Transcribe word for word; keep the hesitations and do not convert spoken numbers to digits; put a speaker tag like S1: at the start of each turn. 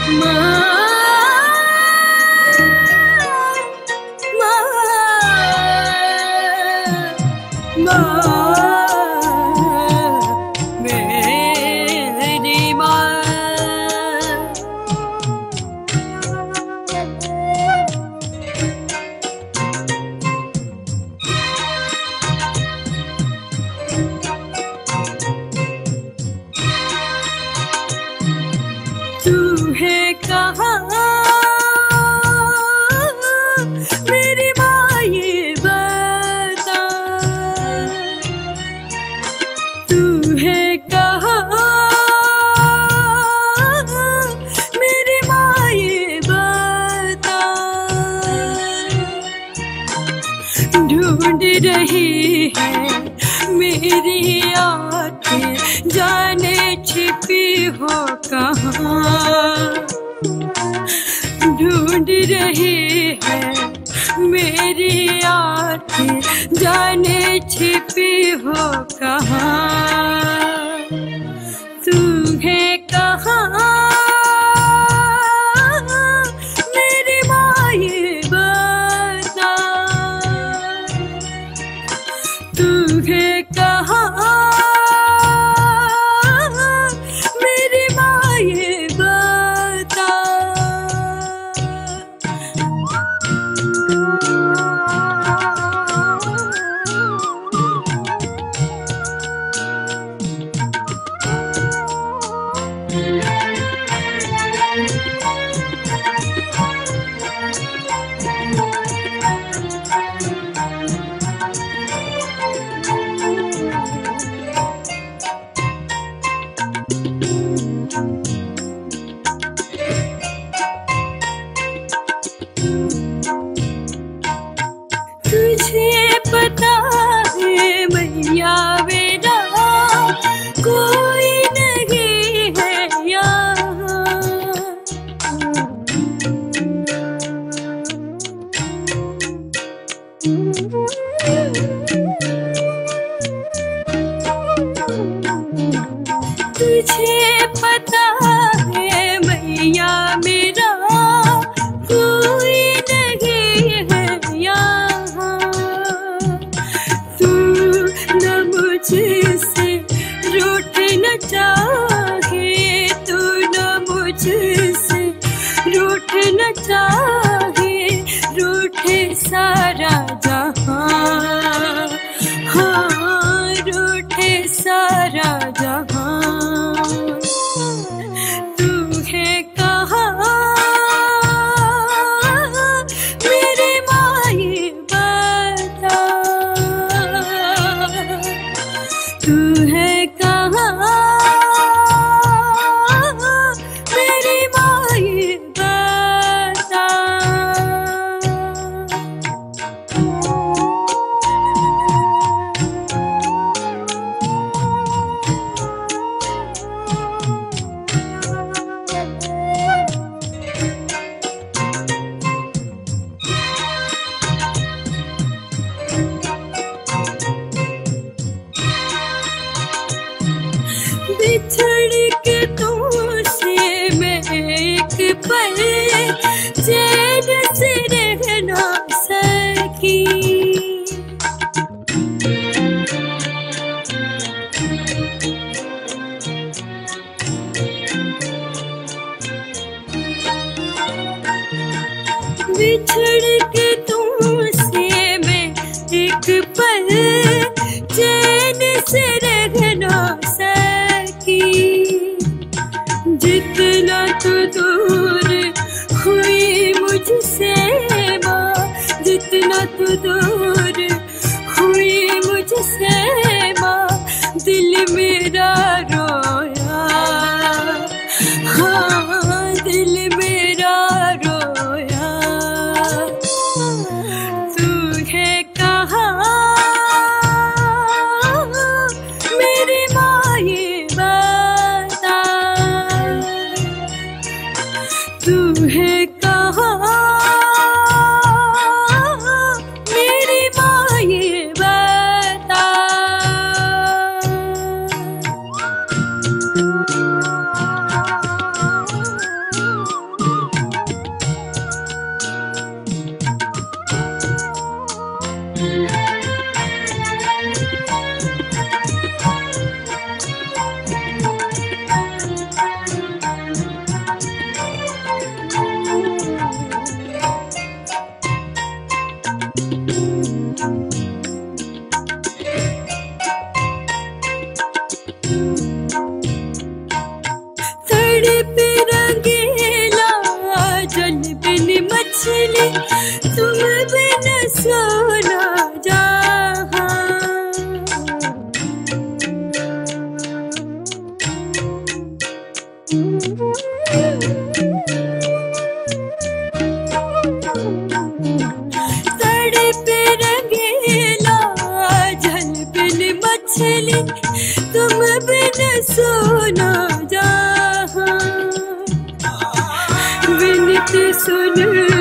S1: ढूंढ रही है मेरी आँखें, जाने छिपी हो कहाँ। ढूंढ रही है मेरी आँखें, जाने छिपी हो कहाँ। तू है कहाँ मेरी माँ, ये बता। तू है कहाँ मेरी माँ, ये बता। तुझे पता है मैया मेरा कोई नहीं है यहाँ। तुझे पता है मैया मेरा कोई नहीं है यहाँ। तू न मुझसे रूठ न चाहे, तू न मुझसे रूठ न चाहे, रूठे सारा जहां। हाँ रूठे सारा जहां। तू है कहाँ मेरी माँ, ये बता। तू है कहाँ मेरी माँ, ये बता। बिछड़ के तुमसे मैं एक पल चैन से रह ना सकी। बिछड़ के तुमसे मैं एक पल चैन से रह ना सकी। जितना तू दूर हुई मुझसे माँ, जितना तू दूर हुई मुझसे माँ, दिल मेरा रोया। हाँ दिल मेरा रोया। तू है कहाँ मेरी माँ, ये बता। तू है कहाँ मेरी माँ, ये बता। तड़प रंगीला जल बिन मछली, तुम बिन सोना जहां। तड़प रंगीला जल बिन मछली, तुम बिन सोना जहां। विनती सुन